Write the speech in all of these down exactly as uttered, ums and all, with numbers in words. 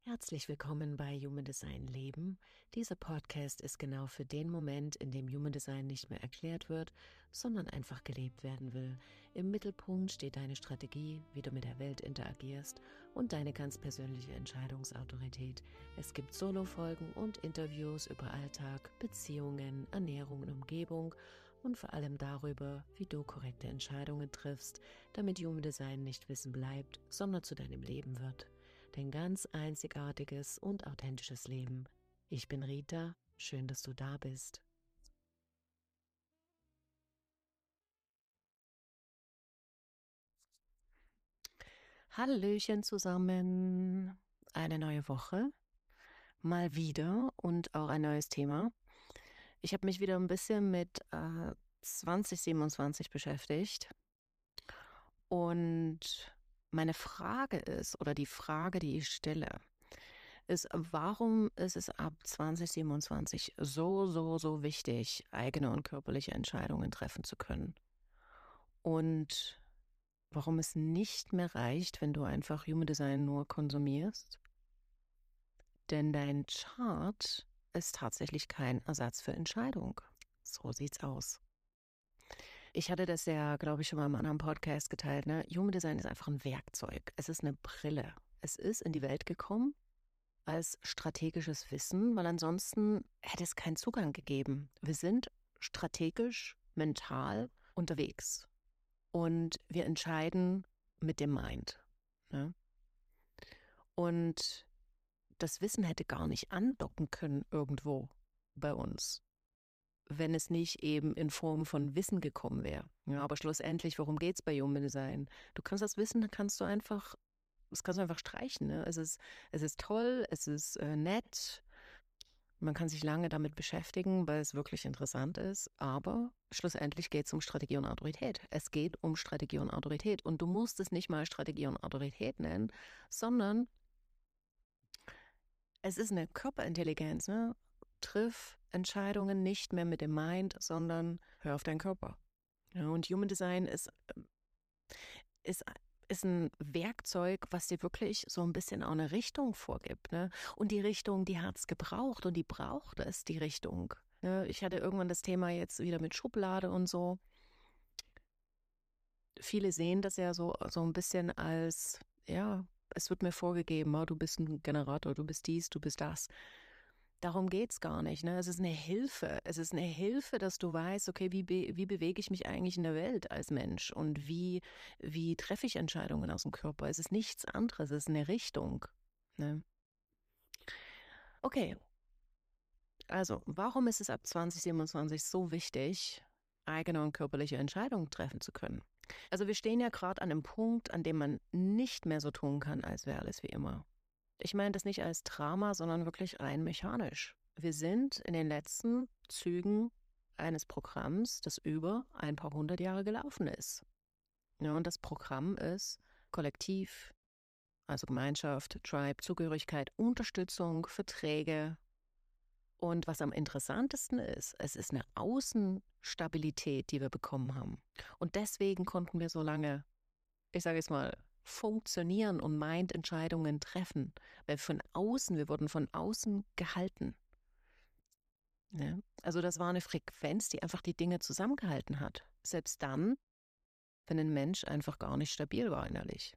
Herzlich willkommen bei Human Design Leben. Dieser Podcast ist genau für den Moment, in dem Human Design nicht mehr erklärt wird, sondern einfach gelebt werden will. Im Mittelpunkt steht deine Strategie, wie du mit der Welt interagierst und deine ganz persönliche Entscheidungsautorität. Es gibt Solo-Folgen und Interviews über Alltag, Beziehungen, Ernährung und Umgebung und vor allem darüber, wie du korrekte Entscheidungen triffst, damit Human Design nicht Wissen bleibt, sondern zu deinem Leben wird. Dein ganz einzigartiges und authentisches Leben. Ich bin Rita, schön, dass du da bist. Hallöchen zusammen, eine neue Woche, mal wieder und auch ein neues Thema. Ich habe mich wieder ein bisschen mit äh, zwanzig siebenundzwanzig beschäftigt und meine Frage ist, oder die Frage, die ich stelle, ist, warum ist es ab zwanzig siebenundzwanzig so, so, so wichtig, eigene und körperliche Entscheidungen treffen zu können? Und warum es nicht mehr reicht, wenn du einfach Human Design nur konsumierst? Denn dein Chart ist tatsächlich kein Ersatz für Entscheidung. So sieht's aus. Ich hatte das ja, glaube ich, schon mal in einem anderen Podcast geteilt. Ne? Human Design ist einfach ein Werkzeug. Es ist eine Brille. Es ist in die Welt gekommen als strategisches Wissen, weil ansonsten hätte es keinen Zugang gegeben. Wir sind strategisch, mental unterwegs und wir entscheiden mit dem Mind. Ne? Und das Wissen hätte gar nicht andocken können irgendwo bei uns, wenn es nicht eben in Form von Wissen gekommen wäre. Ja, aber schlussendlich, worum geht es bei Human Design? Du kannst das Wissen, dann kannst du einfach Das kannst du einfach streichen. Ne? Es ist, es ist toll, es ist äh, nett. Man kann sich lange damit beschäftigen, weil es wirklich interessant ist. Aber schlussendlich geht es um Strategie und Autorität. Es geht um Strategie und Autorität. Und du musst es nicht mal Strategie und Autorität nennen, sondern es ist eine Körperintelligenz. Ne? Triff Entscheidungen nicht mehr mit dem Mind, sondern hör auf deinen Körper. Ja, und Human Design ist, ist ist ein Werkzeug, was dir wirklich so ein bisschen auch eine Richtung vorgibt. Ne? Und die Richtung, die hat es gebraucht und die braucht es, die Richtung. Ne? Ich hatte irgendwann das Thema jetzt wieder mit Schublade und so. Viele sehen das ja so, so ein bisschen als, ja, es wird mir vorgegeben, oh, du bist ein Generator, du bist dies, du bist das. Darum geht es gar nicht. Ne? Es ist eine Hilfe. Es ist eine Hilfe, dass du weißt, okay, wie, be wie bewege ich mich eigentlich in der Welt als Mensch und wie, wie treffe ich Entscheidungen aus dem Körper. Es ist nichts anderes, es ist eine Richtung. Ne? Okay, also warum ist es ab zwanzig siebenundzwanzig so wichtig, eigene und körperliche Entscheidungen treffen zu können? Also wir stehen ja gerade an einem Punkt, an dem man nicht mehr so tun kann, als wäre alles wie immer. Ich meine das nicht als Drama, sondern wirklich rein mechanisch. Wir sind in den letzten Zügen eines Programms, das über ein paar hundert Jahre gelaufen ist. Ja, und das Programm ist Kollektiv, also Gemeinschaft, Tribe, Zugehörigkeit, Unterstützung, Verträge. Und was am interessantesten ist, es ist eine Außenstabilität, die wir bekommen haben. Und deswegen konnten wir so lange, ich sage jetzt mal, funktionieren und Mind-Entscheidungen treffen. Weil von außen, wir wurden von außen gehalten. Ja? Also das war eine Frequenz, die einfach die Dinge zusammengehalten hat. Selbst dann, wenn ein Mensch einfach gar nicht stabil war innerlich.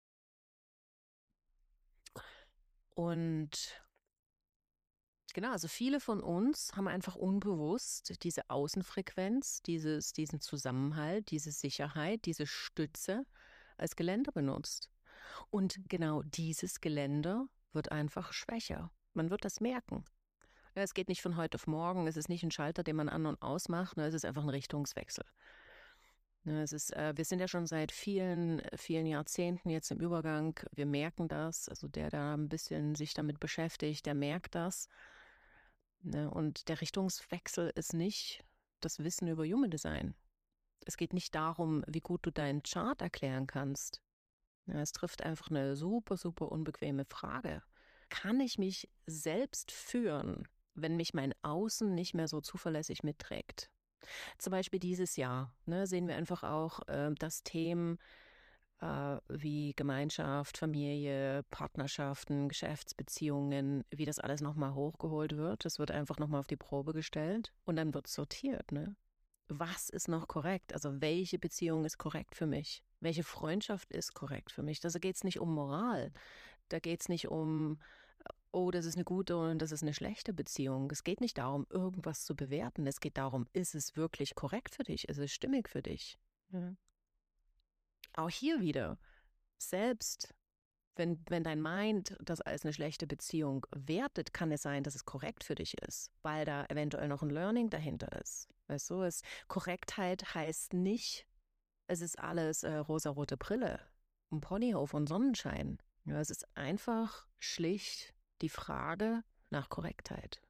Und genau, also viele von uns haben einfach unbewusst diese Außenfrequenz, dieses, diesen Zusammenhalt, diese Sicherheit, diese Stütze als Geländer benutzt. Und genau dieses Geländer wird einfach schwächer. Man wird das merken. Ja, es geht nicht von heute auf morgen, es ist nicht ein Schalter, den man an- und ausmacht, ne, es ist einfach ein Richtungswechsel. Ne, es ist, äh, wir sind ja schon seit vielen, vielen Jahrzehnten jetzt im Übergang. Wir merken das. Also der, der ein bisschen sich damit beschäftigt, der merkt das. Ne, und der Richtungswechsel ist nicht das Wissen über Human Design. Es geht nicht darum, wie gut du deinen Chart erklären kannst. Ja, es trifft einfach eine super, super unbequeme Frage. Kann ich mich selbst führen, wenn mich mein Außen nicht mehr so zuverlässig mitträgt? Zum Beispiel dieses Jahr ne, sehen wir einfach auch, äh, dass Themen äh, wie Gemeinschaft, Familie, Partnerschaften, Geschäftsbeziehungen, wie das alles nochmal hochgeholt wird. Das wird einfach nochmal auf die Probe gestellt und dann wird sortiert, ne? Was ist noch korrekt? Also welche Beziehung ist korrekt für mich? Welche Freundschaft ist korrekt für mich? Da geht es nicht um Moral. Da geht es nicht um, oh, das ist eine gute und das ist eine schlechte Beziehung. Es geht nicht darum, irgendwas zu bewerten. Es geht darum, ist es wirklich korrekt für dich? Ist es stimmig für dich? Ja. Auch hier wieder, selbst wenn, wenn dein Mind das als eine schlechte Beziehung wertet, kann es sein, dass es korrekt für dich ist, weil da eventuell noch ein Learning dahinter ist. Weißt du, es, Korrektheit heißt nicht, es ist alles äh, rosarote Brille, ein Ponyhof und Sonnenschein. Ja, es ist einfach schlicht die Frage nach Korrektheit.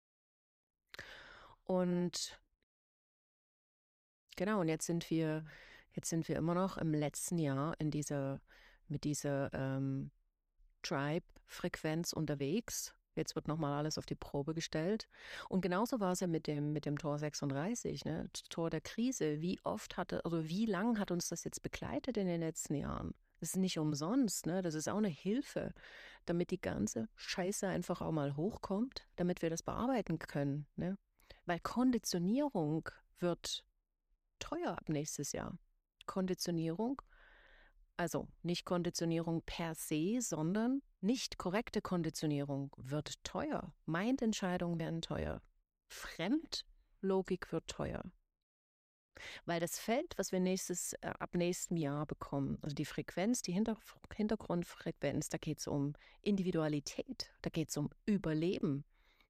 Und genau, und jetzt sind wir, jetzt sind wir immer noch im letzten Jahr in dieser, mit dieser ähm, Tribe-Frequenz unterwegs. Jetzt wird nochmal alles auf die Probe gestellt. Und genauso war es ja mit dem, mit dem Tor sechsunddreißig, ne? Tor der Krise. Wie oft hatte, also wie lang hat uns das jetzt begleitet in den letzten Jahren? Das ist nicht umsonst, ne? Das ist auch eine Hilfe, damit die ganze Scheiße einfach auch mal hochkommt, damit wir das bearbeiten können, ne? Weil Konditionierung wird teuer ab nächstes Jahr. Konditionierung, also nicht Konditionierung per se, sondern nicht korrekte Konditionierung wird teuer. Mind-Entscheidungen werden teuer. Fremdlogik wird teuer. Weil das Feld, was wir nächstes, äh, ab nächstem Jahr bekommen, also die Frequenz, die Hinter Hintergrundfrequenz, da geht es um Individualität, da geht es um Überleben.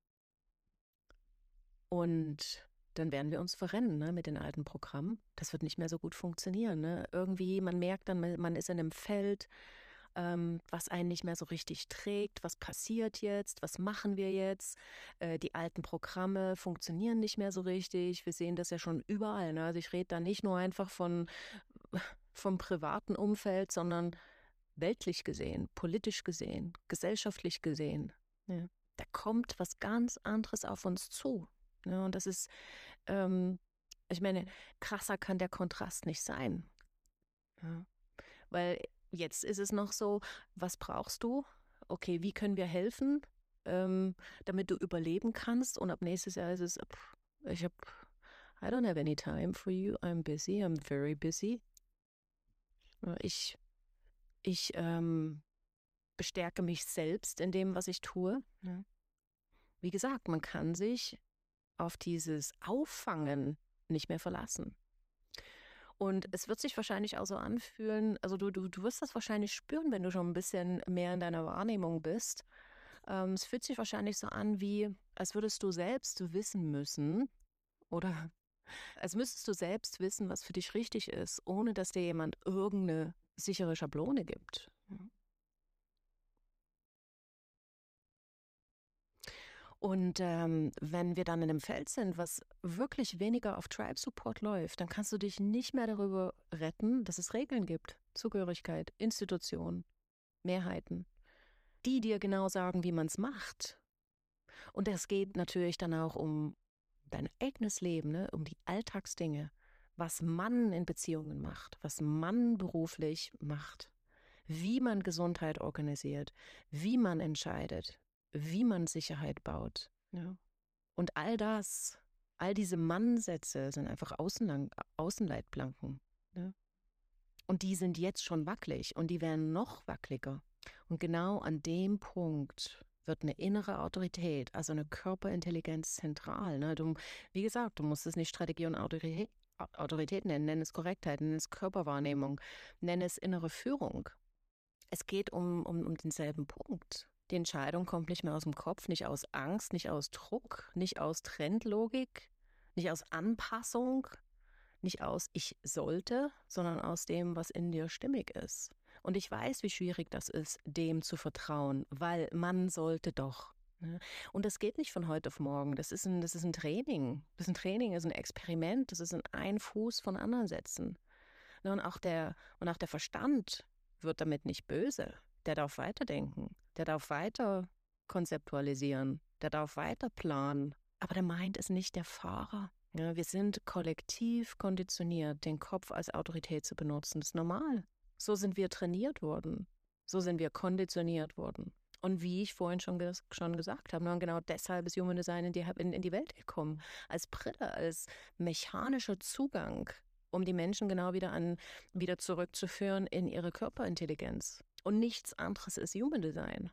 Und dann werden wir uns verrennen, ne, mit den alten Programmen. Das wird nicht mehr so gut funktionieren. Ne? Irgendwie, man merkt dann, man ist in einem Feld, ähm, was einen nicht mehr so richtig trägt. Was passiert jetzt? Was machen wir jetzt? Äh, die alten Programme funktionieren nicht mehr so richtig. Wir sehen das ja schon überall. Ne? Also ich rede da nicht nur einfach von vom privaten Umfeld, sondern weltlich gesehen, politisch gesehen, gesellschaftlich gesehen. Ja. Da kommt was ganz anderes auf uns zu. Ja, und das ist, ähm, ich meine, krasser kann der Kontrast nicht sein. Ja. Weil jetzt ist es noch so, was brauchst du? Okay, wie können wir helfen, ähm, damit du überleben kannst? Und ab nächstes Jahr ist es, pff, ich habe, I don't have any time for you. I'm busy. I'm very busy. Ich, ich ähm, bestärke mich selbst in dem, was ich tue. Ja. Wie gesagt, man kann sich auf dieses Auffangen nicht mehr verlassen. Und es wird sich wahrscheinlich auch so anfühlen, also du, du, du wirst das wahrscheinlich spüren, wenn du schon ein bisschen mehr in deiner Wahrnehmung bist. Ähm, es fühlt sich wahrscheinlich so an, wie als würdest du selbst wissen müssen oder als müsstest du selbst wissen, was für dich richtig ist, ohne dass dir jemand irgendeine sichere Schablone gibt. Und ähm, wenn wir dann in einem Feld sind, was wirklich weniger auf Tribe-Support läuft, dann kannst du dich nicht mehr darüber retten, dass es Regeln gibt. Zugehörigkeit, Institutionen, Mehrheiten, die dir genau sagen, wie man es macht. Und es geht natürlich dann auch um dein eigenes Leben, ne? Um die Alltagsdinge, was man in Beziehungen macht, was man beruflich macht, wie man Gesundheit organisiert, wie man entscheidet, wie man Sicherheit baut. Ja. Und all das, all diese Mannsätze sind einfach Außenlang Außenleitplanken. Ja. Und die sind jetzt schon wackelig und die werden noch wackeliger. Und genau an dem Punkt wird eine innere Autorität, also eine Körperintelligenz zentral. Ne? Du, wie gesagt, du musst es nicht Strategie und Autorität, Autorität nennen, nenn es Korrektheit, nenn es Körperwahrnehmung, nenn es innere Führung. Es geht um, um, um denselben Punkt. Die Entscheidung kommt nicht mehr aus dem Kopf, nicht aus Angst, nicht aus Druck, nicht aus Trendlogik, nicht aus Anpassung, nicht aus ich sollte, sondern aus dem, was in dir stimmig ist. Und ich weiß, wie schwierig das ist, dem zu vertrauen, weil man sollte doch. Ne? Und das geht nicht von heute auf morgen. Das ist ein, das ist ein Training. Das ist ein Training, das ist ein Experiment, das ist ein Ein Fuß von anderen setzen. Ne? Und auch der, und auch der Verstand wird damit nicht böse. Der darf weiterdenken, der darf weiter konzeptualisieren, der darf weiter planen. Aber der Mind ist nicht der Fahrer. Ja, wir sind kollektiv konditioniert, den Kopf als Autorität zu benutzen. Das ist normal. So sind wir trainiert worden. So sind wir konditioniert worden. Und wie ich vorhin schon, ges schon gesagt habe, und genau deshalb ist Human Design in die, in, in die Welt gekommen. Als Brille, als mechanischer Zugang, um die Menschen genau wieder an, wieder zurückzuführen in ihre Körperintelligenz. Und nichts anderes ist Human Design.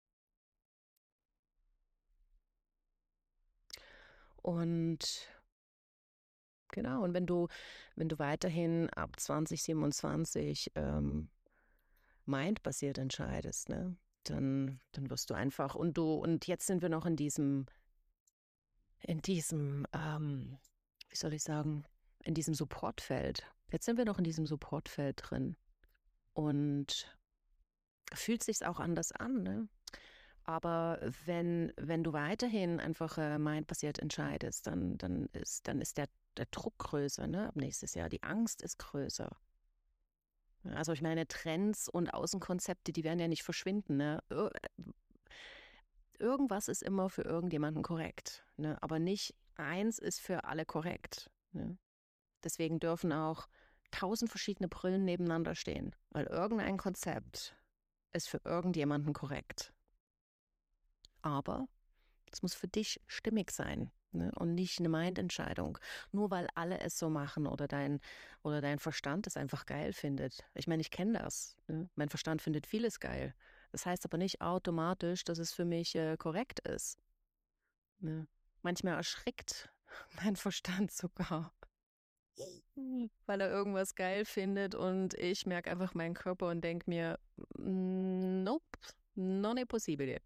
Und genau, und wenn du, wenn du weiterhin ab zwanzig siebenundzwanzig ähm, mindbasiert entscheidest, ne, dann, dann wirst du einfach, und du, und jetzt sind wir noch in diesem, in diesem, ähm, wie soll ich sagen, in diesem Supportfeld. Jetzt sind wir noch in diesem Supportfeld drin. Und fühlt sich's auch anders an, ne? Aber wenn, wenn du weiterhin einfach äh, mindbasiert entscheidest, dann, dann ist, dann ist der, der Druck größer, ne? Ab nächstes Jahr. Die Angst ist größer. Also ich meine, Trends und Außenkonzepte, die werden ja nicht verschwinden, ne? Ir Irgendwas ist immer für irgendjemanden korrekt, ne? Aber nicht eins ist für alle korrekt, ne? Deswegen dürfen auch tausend verschiedene Brillen nebeneinander stehen, weil irgendein Konzept ist für irgendjemanden korrekt. Aber es muss für dich stimmig sein, ne? Und nicht eine Mindentscheidung. Nur weil alle es so machen oder dein, oder dein Verstand es einfach geil findet. Ich meine, ich kenne das. Ne? Mein Verstand findet vieles geil. Das heißt aber nicht automatisch, dass es für mich äh, korrekt ist. Ne? Manchmal erschrickt mein Verstand sogar, weil er irgendwas geil findet und ich merke einfach meinen Körper und denke mir, nope, non è possibile.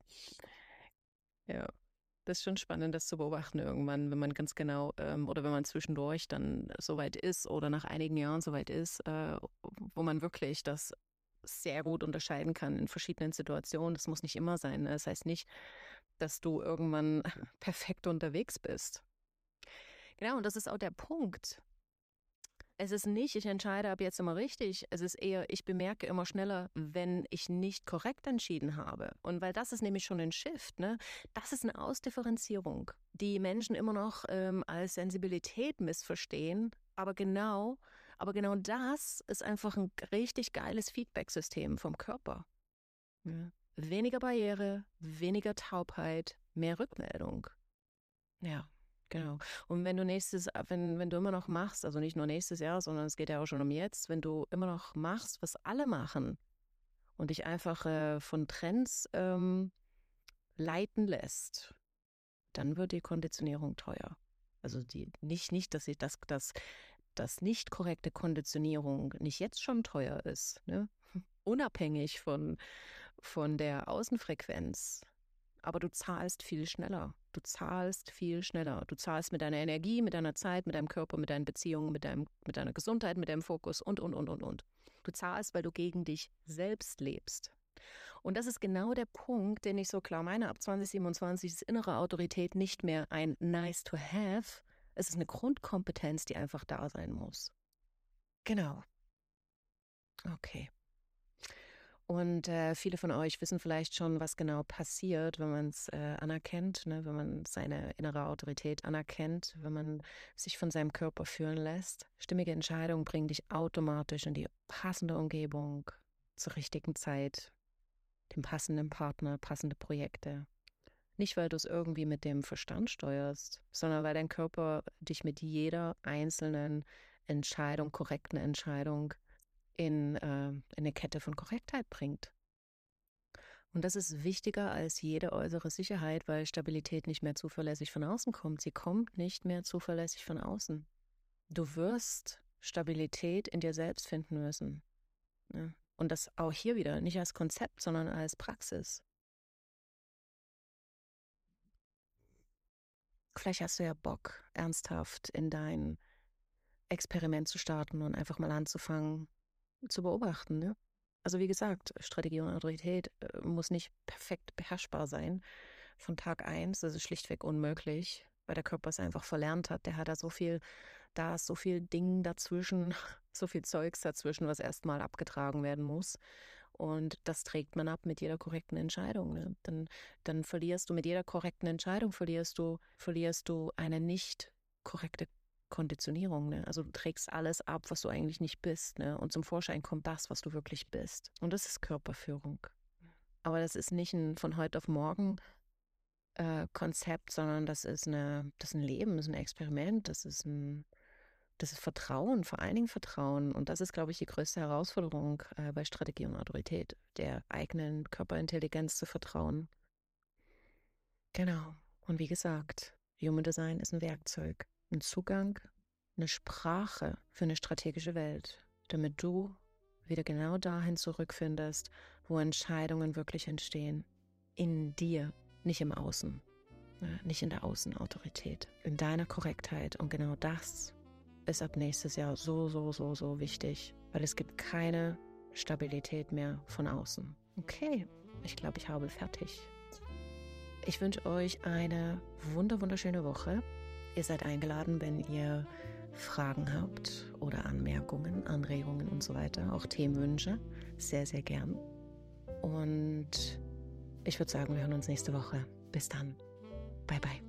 Ja, das ist schon spannend, das zu beobachten irgendwann, wenn man ganz genau ähm, oder wenn man zwischendurch dann so weit ist oder nach einigen Jahren so weit ist, äh, wo man wirklich das sehr gut unterscheiden kann in verschiedenen Situationen. Das muss nicht immer sein. Ne? Das heißt nicht, dass du irgendwann perfekt unterwegs bist. Genau, und das ist auch der Punkt. Es ist nicht, ich entscheide ab jetzt immer richtig. Es ist eher, ich bemerke immer schneller, wenn ich nicht korrekt entschieden habe. Und weil das ist nämlich schon ein Shift, ne? Das ist eine Ausdifferenzierung, die Menschen immer noch ähm, als Sensibilität missverstehen. Aber genau, aber genau das ist einfach ein richtig geiles Feedback-System vom Körper. Ja. Weniger Barriere, weniger Taubheit, mehr Rückmeldung. Ja, genau. Und wenn du nächstes, wenn, wenn du immer noch machst, also nicht nur nächstes Jahr, sondern es geht ja auch schon um jetzt, wenn du immer noch machst, was alle machen und dich einfach äh, von Trends ähm, leiten lässt, dann wird die Konditionierung teuer. Also die nicht, nicht, dass ich das, das, das nicht korrekte Konditionierung nicht jetzt schon teuer ist, ne? Unabhängig von, von der Außenfrequenz. Aber du zahlst viel schneller. Du zahlst viel schneller. Du zahlst mit deiner Energie, mit deiner Zeit, mit deinem Körper, mit deinen Beziehungen, mit, deinem, mit deiner Gesundheit, mit deinem Fokus und, und, und, und, und. Du zahlst, weil du gegen dich selbst lebst. Und das ist genau der Punkt, den ich so klar meine. Ab zwanzig siebenundzwanzig ist innere Autorität nicht mehr ein nice to have. Es ist eine Grundkompetenz, die einfach da sein muss. Genau. Okay. Und äh, viele von euch wissen vielleicht schon, was genau passiert, wenn man es äh, anerkennt, ne? Wenn man seine innere Autorität anerkennt, wenn man sich von seinem Körper führen lässt. Stimmige Entscheidungen bringen dich automatisch in die passende Umgebung, zur richtigen Zeit, den passenden Partner, passende Projekte. Nicht, weil du es irgendwie mit dem Verstand steuerst, sondern weil dein Körper dich mit jeder einzelnen Entscheidung, korrekten Entscheidung in, äh, in eine Kette von Korrektheit bringt. Und das ist wichtiger als jede äußere Sicherheit, weil Stabilität nicht mehr zuverlässig von außen kommt. Sie kommt nicht mehr zuverlässig von außen. Du wirst Stabilität in dir selbst finden müssen. Ja. Und das auch hier wieder, nicht als Konzept, sondern als Praxis. Vielleicht hast du ja Bock, ernsthaft in dein Experiment zu starten und einfach mal anzufangen zu beobachten. Ne? Also wie gesagt, Strategie und Autorität äh, muss nicht perfekt beherrschbar sein von Tag eins. Das ist schlichtweg unmöglich, weil der Körper es einfach verlernt hat. Der hat da so viel, da ist so viel Ding dazwischen, so viel Zeugs dazwischen, was erstmal abgetragen werden muss. Und das trägt man ab mit jeder korrekten Entscheidung. Ne? Dann, dann verlierst du mit jeder korrekten Entscheidung, verlierst du, verlierst du eine nicht korrekte Konditionierung, ne? Also du trägst alles ab, was du eigentlich nicht bist, ne? Und zum Vorschein kommt das, was du wirklich bist. Und das ist Körperführung. Aber das ist nicht ein von heute auf morgen äh, Konzept, sondern das ist eine, das ist ein Leben, das ist ein Experiment, das ist ein, das ist Vertrauen, vor allen Dingen Vertrauen. Und das ist, glaube ich, die größte Herausforderung äh, bei Strategie und Autorität, der eigenen Körperintelligenz zu vertrauen. Genau. Und wie gesagt, Human Design ist ein Werkzeug, ein Zugang, eine Sprache für eine strategische Welt, damit du wieder genau dahin zurückfindest, wo Entscheidungen wirklich entstehen. In dir, nicht im Außen, nicht in der Außenautorität, in deiner Korrektheit. Und genau das ist ab nächstes Jahr so, so, so, so wichtig, weil es gibt keine Stabilität mehr von außen. Okay, ich glaube, ich habe fertig. Ich wünsche euch eine wunder wunderschöne Woche. Ihr seid eingeladen, wenn ihr Fragen habt oder Anmerkungen, Anregungen und so weiter, auch Themenwünsche, sehr, sehr gern. Und ich würde sagen, wir hören uns nächste Woche. Bis dann. Bye, bye.